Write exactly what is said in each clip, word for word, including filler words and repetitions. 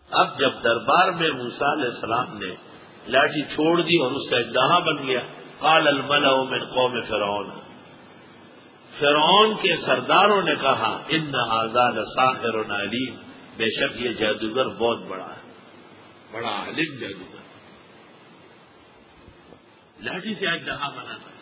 اب جب دربار میں موسیٰ علیہ السلام نے لاٹھی چھوڑ دی اور اس سے اژدہا بن گیا، قال الملأ من قوم فرعون، فرعون کے سرداروں نے کہا ان ھذا لساحر علیم، بے شک یہ جادوگر بہت بڑا ہے، بڑا عالم جادوگر، لاٹھی سے اژدہا بنا تھا۔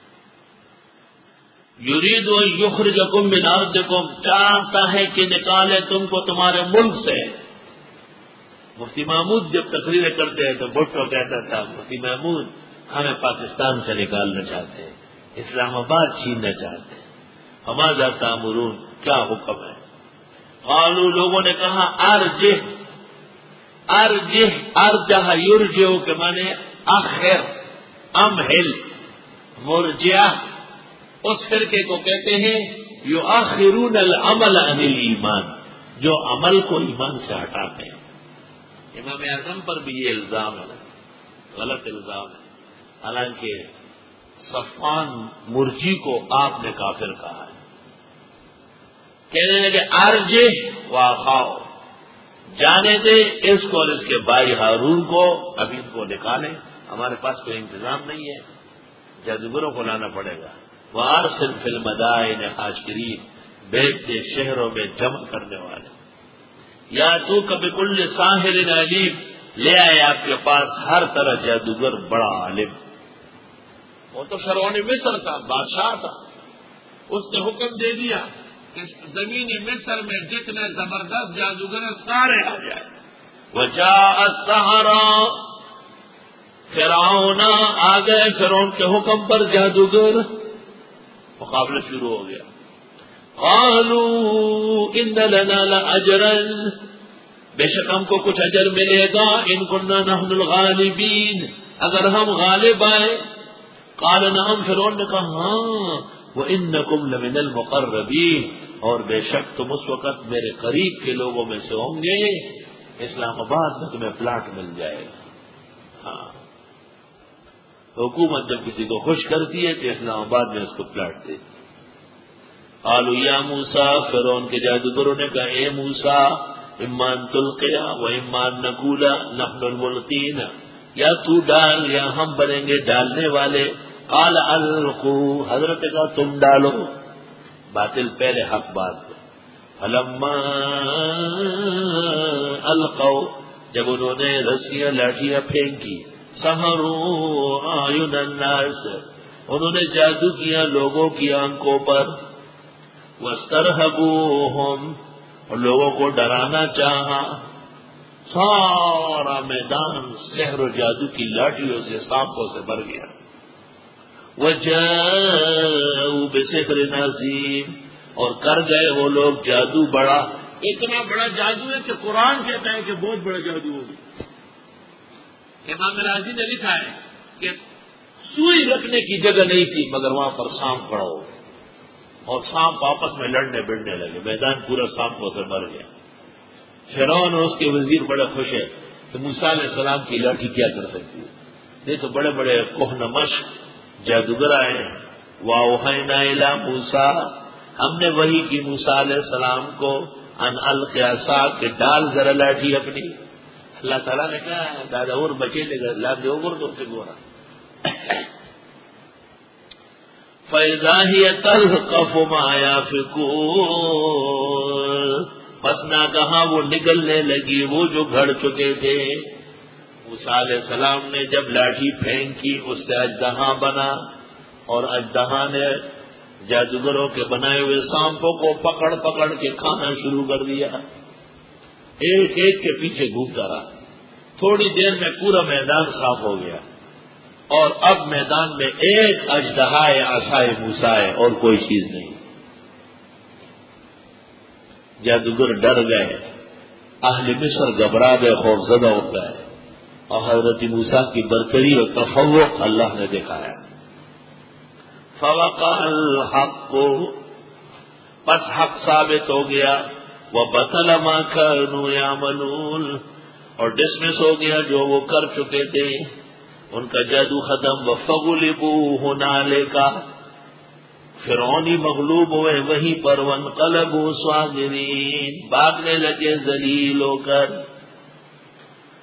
یرید ان یخرجکم من ارضکم، چاہتا ہے کہ نکالے تم کو تمہارے ملک سے۔ مفتی محمود جب تقریر کرتے ہیں تو بھٹو کہتا تھا مفتی محمود ہمیں پاکستان سے نکالنا چاہتے ہیں، اسلام آباد چھیننا چاہتے ہیں، فماذا تأمرون، کیا حکم ہے؟ قالوا، لوگوں نے کہا ارجہ، ارجہ ارجہ یرجع کے معنی اخر، امہل، مرجع اس فرقے کو کہتے ہیں یؤخرون العمل عن الایمان، جو عمل کو ایمان سے ہٹاتے ہیں۔ امام اعظم پر بھی یہ الزام ہے، غلط الزام ہے، حالانکہ صفوان مرجی کو آپ نے کافر کہا ہے۔ کہنے لگے ارجہ واخاؤ، جانے دے اس کو اور اس کے بھائی ہارون کو، ابھی ان کو نکالیں، ہمارے پاس کوئی انتظام نہیں ہے، جادوگروں کو لانا پڑے گا۔ وارسل فی المدائن حاشرین، بیت دے شہروں میں جمع کرنے والے، یا تو کبھی کل ساحر علیم، لے آئے آپ کے پاس ہر طرح جادوگر بڑا عالم۔ وہ تو فرعون مصر تھا، بادشاہ تھا، اس نے حکم دے دیا کہ زمین مصر میں جتنے زبردست جادوگر ہیں سارے آ جائیں۔ وجاء السحرہ، فرعون آ گئے، فرعون کے حکم پر جادوگر، مقابلہ شروع ہو گیا۔ قالوا ان لنا لاجرا، بے شک ہم کو کچھ اجر ملے گا، ان كنا نحن الغالبین، اگر ہم غالب آئے۔ قال نعم، فرعون نے کہا ہاں، وانکم لمن المقربین، اور بے شک تم اس وقت میرے قریب کے لوگوں میں سے ہوں گے، اسلام آباد میں تمہیں پلاٹ مل جائے گا۔ ہاں، حکومت جب کسی کو خوش کرتی ہے تو اسلام آباد میں اس کو پلاٹ دے۔ قالوا یا موسیٰ، فرعون کے جادوگروں نے کہا اے موسیٰ، اما ان تلقیا و اما ان نقول نحن الملقین، یا تو ڈال یا ہم بنیں گے ڈالنے والے۔ قال القوا، حضرت کا تم ڈالو، باطل پہلے حق بات کو۔ فلما القوا، جب انہوں نے رسیاں لاٹیاں پھینکی، سحروا اعین الناس، انہوں نے جادو کیا لوگوں کی آنکھوں پر، واسترهبوهم، اور لوگوں کو ڈرانا چاہا، سارا میدان سحر و جادو کی لاٹھیوں سے سانپوں سے بھر گیا۔ وجاءوا بسحر عظیم، اور کر گئے وہ لوگ جادو بڑا، اتنا بڑا جادو ہے کہ قرآن کہتا ہے کہ بہت بڑا جادو ہوگا۔ امام راضی نے لکھا ہے کہ سوئی رکھنے کی جگہ نہیں تھی مگر وہاں پر سانپ کھڑا ہو گیا، اور سانپ آپس میں لڑنے بڑنے لگے، میدان پورا سانپوں سے بھر گیا۔ فرعون اور اس کے وزیر بڑے خوش ہیں کہ موسیٰ علیہ السلام کی لاٹھی کیا کر سکتی ہے، نہیں تو بڑے بڑے کوہ مشق جادوگر آئے ہیں۔ وَأَوْحَيْنَا إِلَىٰ مُوسَىٰ، ہم نے وحی کی موسیٰ علیہ السلام کو، ان الق عصاک، کہ ڈال ذرا لاٹھی اپنی۔ اللہ تعالیٰ نے کہا دادا اور بچے لے گئے، لا دے اوگر تو سے گورا۔ فَإِذَا هِيَ تَلْقَفُ مَا يَأْفِكُونَ، پس نہ کہاں وہ نگلنے لگی وہ جو گھڑ چکے تھے۔ موسیٰ علیہ السلام نے جب لاٹھی پھینکی اس سے اژدہا بنا، اور اژدہا نے جادوگروں کے بنائے ہوئے سانپوں کو پکڑ پکڑ کے کھانا شروع کر دیا، ایک ایک کے پیچھے گھومتا رہا۔ تھوڑی دیر میں پورا میدان صاف ہو گیا، اور اب میدان میں ایک اژدہا عصائے موسیٰ ہے اور کوئی چیز نہیں۔ جادوگر ڈر گئے، اہل مصر گھبرا گئے، خوفزدہ ہو گئے، اور حضرت موسیٰ کی برتری اور تفوق اللہ نے دکھایا۔ فوقع الحق، پس حق ثابت ہو گیا، وبطل ما كانوا يعملون، اور ڈسمس ہو گیا جو وہ کر چکے تھے، ان کا جادو ختم۔ وَفَغُلِبُوا هُنَالِكَ، فرعونی مغلوب ہوئے وہیں پر، وَانقَلَبُوا صَاغِرِينَ، بھاگنے لگے ذلیل ہو کر۔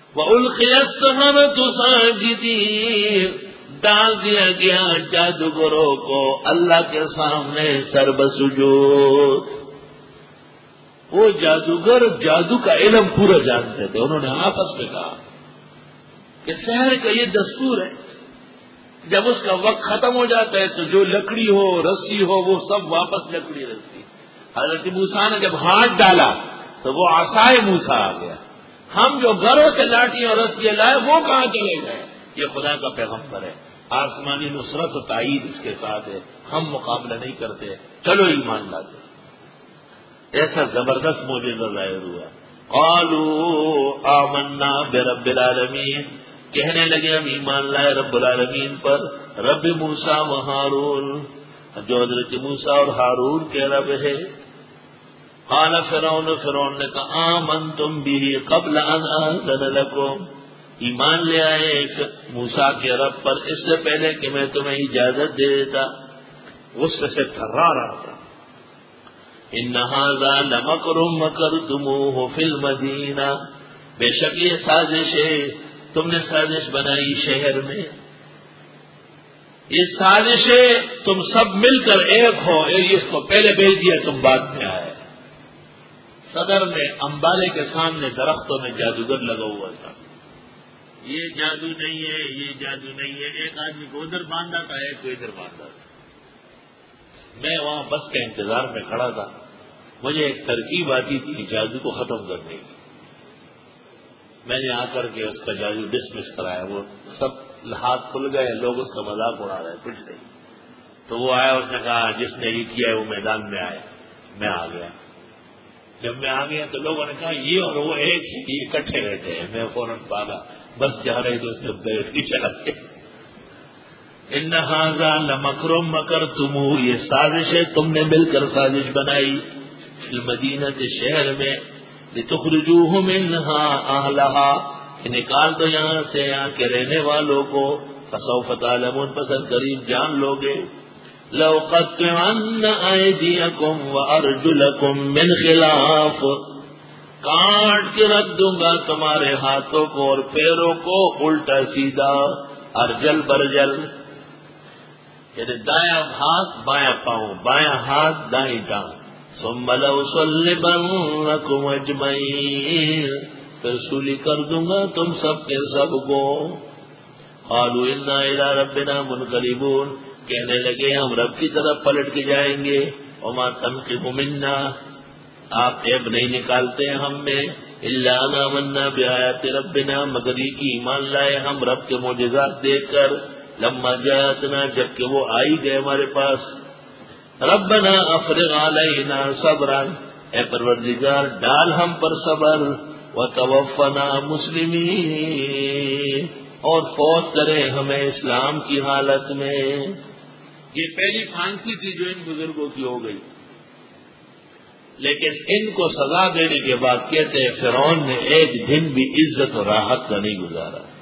وَأُلْقِيَ السَّحَرَةُ سَاجِدِينَ، ڈال دیا گیا جادوگروں کو اللہ کے سامنے سربسجود۔ وہ جادوگر جادو کا علم پورا جانتے تھے، انہوں نے آپس میں کہا کہ سحر کا یہ دستور ہے، جب اس کا وقت ختم ہو جاتا ہے تو جو لکڑی ہو رسی ہو وہ سب واپس لکڑی رسی۔ حضرت موسیٰ نے جب ہاتھ ڈالا تو وہ عصائے موسیٰ آ گیا۔ ہم جو گھروں سے لاٹھی اور رسیاں لائے وہ کہاں چلے گئے؟ یہ خدا کا پیغمبر ہے، آسمانی نصرت و تائید اس کے ساتھ ہے، ہم مقابلہ نہیں کرتے، چلو ایمان لاتے۔ ایسا زبردست معجزہ ظاہر ہوا۔ قالوا آمنا برب العالمین، کہنے لگے ہم ایمان لائے رب العالمین پر، رب موسیٰ و ہارون، جو حضرت موسیٰ اور ہارون کے رب ہے۔ قال فرعون، فرعون نے کہا آمنتم به قبل ان آذن لکم، ایمان لے آئے موسیٰ کے رب پر اس سے پہلے کہ میں تمہیں اجازت دے دیتا۔ غصے سے تھرا رہا تھا۔ ان ھذا لمکر مکرتموہ فی المدینہ، بے شک یہ سازش ہے، تم نے سازش بنائی شہر میں، یہ سازش ہے، تم سب مل کر ایک ہو، اس کو پہلے بھیج دیا تم بعد میں آئے۔ صدر میں امبالے کے سامنے درختوں میں جادوگر لگا ہوا تھا، یہ جادو نہیں ہے، یہ جادو نہیں ہے، ایک آدمی کو ادھر باندھا تھا، ایک کو ادھر باندھا تھا۔ میں وہاں بس کے انتظار میں کھڑا تھا، مجھے ایک ترکیب آتی تھی جادو کو ختم کرنے کی، میں نے آ کر کے اس کا جادو ڈسمس کرایا، وہ سب ہاتھ کھل گئے، لوگ اس کا مذاق اڑا رہے، کچھ نہیں۔ تو وہ آیا، اس نے کہا جس نے یہ کیا ہے وہ میدان میں آئے، میں آ گیا۔ جب میں آ گیا تو لوگوں نے کہا یہ اور وہ ایک ہی، یہ اکٹھے رہتے ہیں، میں فوراً بھاگا، بس جا رہے تو اس نے بیٹھ کے چلا گیا۔ ان ھذا لمکر مکرتموہ، یہ سازش ہے تم نے مل کر سازش بنائی، المدینہ کے شہر میں، لتخرجوہ منہا اہلہا، کہ نکال دو یہاں سے یہاں کے رہنے والوں کو، فسوف تعلمون، پسند قریب جان لوگے۔ لَأُقَطِّعَنَّ أَيْدِيَكُمْ وَأَرْجُلَكُمْ مِنْ خِلَافٍ، کاٹ کے رکھ دوں گا تمہارے ہاتھوں کو اور پیروں کو الٹا سیدھا، ارجل برجل، یعنی دایاں ہاتھ بایاں پاؤں، بایاں ہاتھ دائیں ٹانگ، ثُمَّ لَأُصَلِّبَنَّكُمْ أَجْمَعِينَ، پھر سولی کر دوں گا تم سب کے سب کو۔ قالوا اِنَّا إِلَىٰ رَبِّنَا مُنْقَلِبُونَ، کہنے لگے ہم رب کی طرف پلٹ کے جائیں گے۔ وما تنقم منا، آپ عیب نہیں نکالتے ہم میں، الا ان آمنا بآیات ربنا، مگر یہ کہ ایمان لائے ہم رب کے معجزات دیکھ کر، لما جاءتنا، جبکہ وہ آئی گئے ہمارے پاس۔ ربنا افرغ علینا صبرا، اے پروردگار ڈال ہم پر صبر، وتوفنا مسلمین، اور فوت کرے ہمیں اسلام کی حالت میں۔ یہ پہلی پھانسی تھی جو ان بزرگوں کی ہو گئی، لیکن ان کو سزا دینے کے بعد کہتے ہیں فرعون نے ایک دن بھی عزت اور راحت کا نہیں گزارا۔